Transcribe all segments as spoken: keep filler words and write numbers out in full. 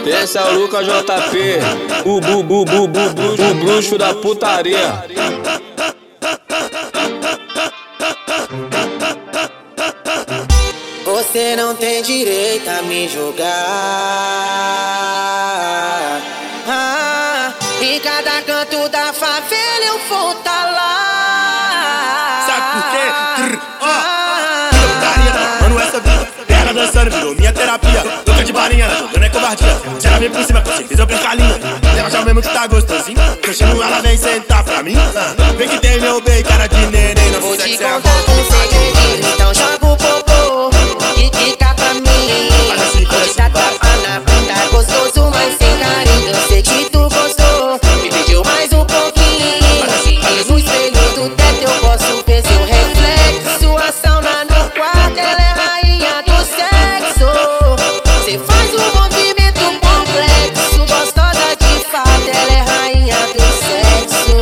Esse é o Lucas J P, o bu, bu, bu, bu, bruxo, o bruxo da putaria. Você não tem direito a me julgar. Ah, em cada canto da favela eu vou tá lá. Sabe por quê? Ó, ah, putaria, mano, essa vida. Ela dançando, virou minha terapia. Louca de barinha, jogando é covardia. Se ela vem por cima, com certeza eu perco a linha. Ela já mesmo que tá gostosinho. Eu chamo ela, vem sentar pra mim. Vem que tem meu bem, cara de neném. Não vou te contar um segredinho, então joga o popô e fica pra mim. Hoje tá tapa na bunda, gostoso, mas sem carinho. Eu sei que tu gostou, me pediu mais um pouquinho. No espelho do teto eu posso ver seu reflexo. Sua sauna no quarto, ela é rainha do sexo. Cê faz um movimento complexo, gostosa de fato, ela é rainha do sexo.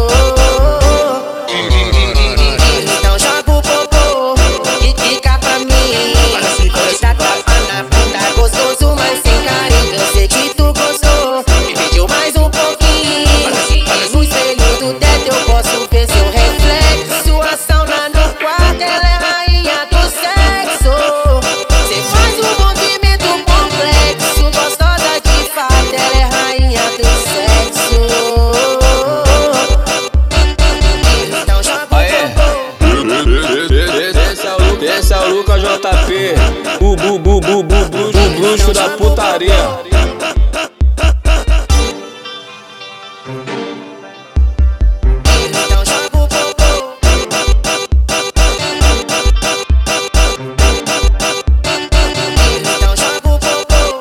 Então joga o popô e fica pra mim. Hoje tá tapa na bunda, gostoso, mas sem carinho. Eu sei que tu gostou, me pediu mais um pouquinho. No espelho do teto eu posso ver seu reflexo. Sua sauna no quarto, ela é rainha do sexo. Cê faz um movimento complexo, gostosa de fato, ela é rainha do sexo. Então joga o popô. Esse é o Lucas, esse é o Lucas J P, o bu, bu, bu, bu, bruxo, o bruxo da putaria. Então joga o popô. Então joga o popô.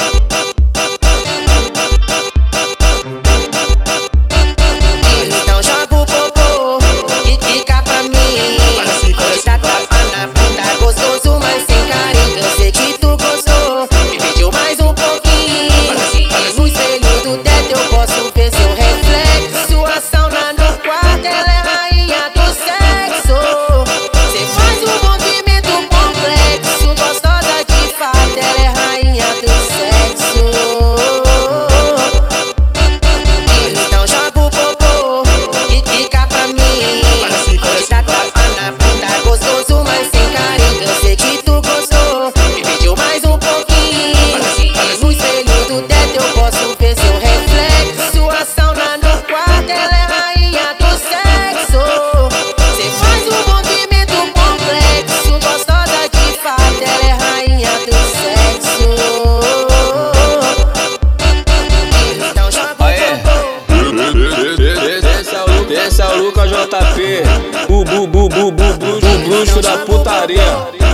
Então joga o popô e fica pra mim. Hoje tá tapa na bunda, gostoso, mas sem carinho. Eu sei que tu gostou, me pediu mais um pouquinho. No espelho do teto eu posso ver seu reflexo. Sua sauna no quarto, ela é rainha do sexo. Cê faz um movimento complexo, gostosa de fato, ela é rainha do sexo. Então joga o popô e fica pra mim. Hoje tá tapa na bunda, gostoso, mas sem carinho. Eu sei que tu gostou, me pediu mais um pouquinho. No espelho do teto eu posso ver seu reflexo. Sua sauna no quarto, ela é rainha do sexo. Cê faz um movimento complexo, gostosa de fato, ela é rainha do sexo. Então joga o popô. Esse é o Lucas, esse é o Lucas J P, o bu, bu, bu, bu, bruxo, o bruxo da putaria.